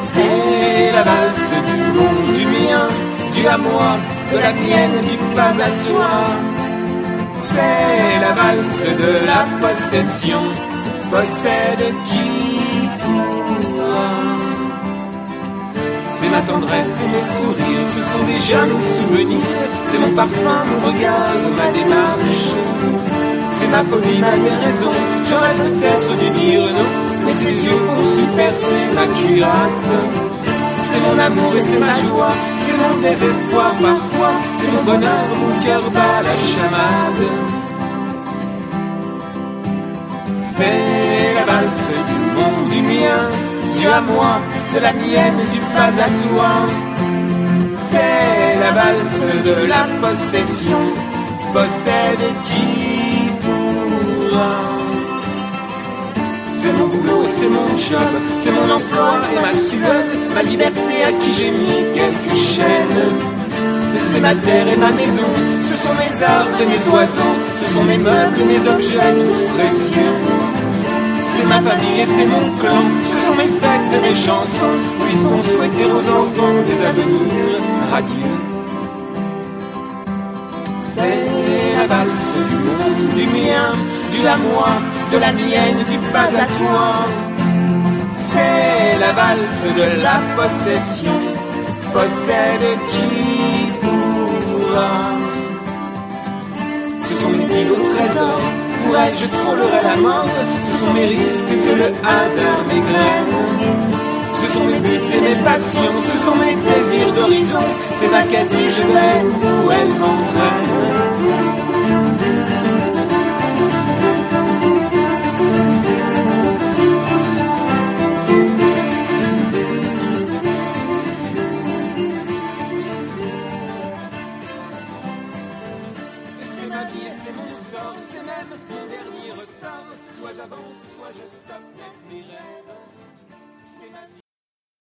C'est la valse du monde, du mien, du à moi, de la mienne, du pas à toi. C'est la valse de la possession, possède qui pourra. C'est ma tendresse et mes sourires, ce sont déjà mes souvenirs. C'est mon parfum, mon regard, ma démarche. C'est ma folie, ma déraison, j'aurais peut-être dû dire non, mais ses yeux ont su percer ma cuirasse. C'est mon amour et c'est ma joie, c'est mon désespoir parfois, c'est mon bonheur, mon cœur bat la chamade. C'est la valse du monde, du mien, du à moi, de la mienne, du pas à toi. C'est la valse de la possession, possède qui pourra. C'est mon boulot, c'est mon job, c'est mon emploi et ma sueur, ma liberté à qui j'ai mis quelques chaînes. C'est ma terre et ma maison, ce sont mes arbres et mes oiseaux, ce sont mes meubles et mes objets tous précieux. C'est ma famille et c'est mon clan, ce sont mes fêtes et mes chansons, puisqu'on souhaiter aux enfants des avenirs radieux. C'est la valse du monde, du mien, du à moi, de la mienne, du pas à toi. C'est la valse de la possession, possède qui pourra. Ce sont mes îles au trésor, pour elles je frôlerai la mort. Ce sont mes risques que le hasard m'égrène. Ce sont mes buts et mes passions, ce sont mes désirs d'horizon. C'est ma quête et je vais où elle m'entraîne. C'est ma vie et c'est mon sort, c'est même mon dernier ressort. Soit j'avance, soit je stoppe mes rêves. C'est ma vie.